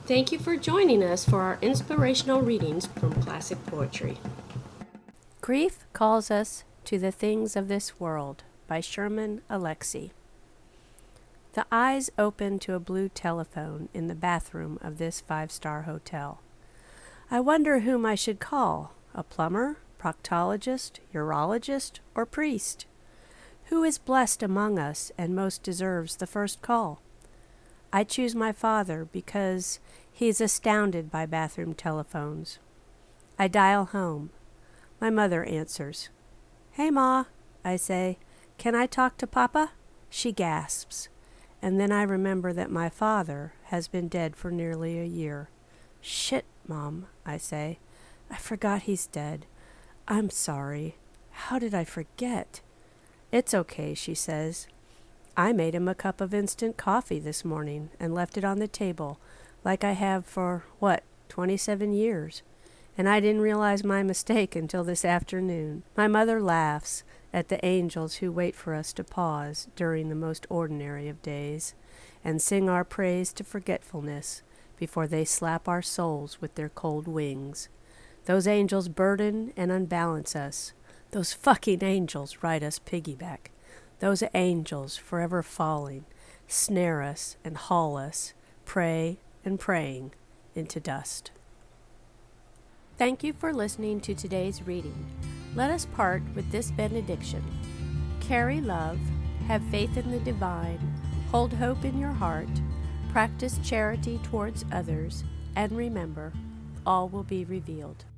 Thank you for joining us for our inspirational readings from classic poetry. Grief Calls Us to the Things of This World by Sherman Alexie. The eyes open to a blue telephone in the bathroom of this five-star hotel. I wonder whom I should call, a plumber, proctologist, urologist, or priest. Who is blessed among us and most deserves the first call? I choose my father because he is astounded by bathroom telephones. I dial home. My mother answers. "Hey, Ma," I say. "Can I talk to Papa?" She gasps. And then I remember that my father has been dead for nearly a year. "Shit, Mom," I say. "I forgot he's dead. I'm sorry. How did I forget?" "It's okay," she says. "I made him a cup of instant coffee this morning and left it on the table like I have for, 27 years. And I didn't realize my mistake until this afternoon." My mother laughs at the angels who wait for us to pause during the most ordinary of days and sing our praise to forgetfulness before they slap our souls with their cold wings. Those angels burden and unbalance us. Those fucking angels ride us piggyback. Those angels forever falling, snare us and haul us, pray and praying, into dust. Thank you for listening to today's reading. Let us part with this benediction. Carry love, have faith in the divine, hold hope in your heart, practice charity towards others, and remember, all will be revealed.